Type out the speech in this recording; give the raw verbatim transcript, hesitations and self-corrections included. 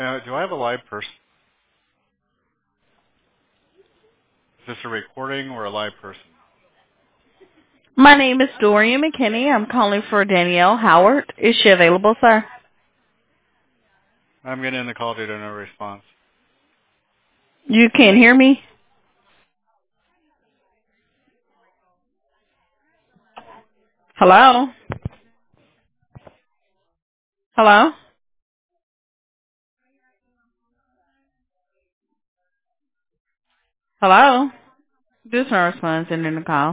Uh, do I have a live person? Is this a recording or a live person? My name is Dorian McKinney. I'm calling for Danielle Howard. Is she available, sir? I'm getting in the call due to no response. You can't hear me? Hello? Hello? Hello? There's no response in the call.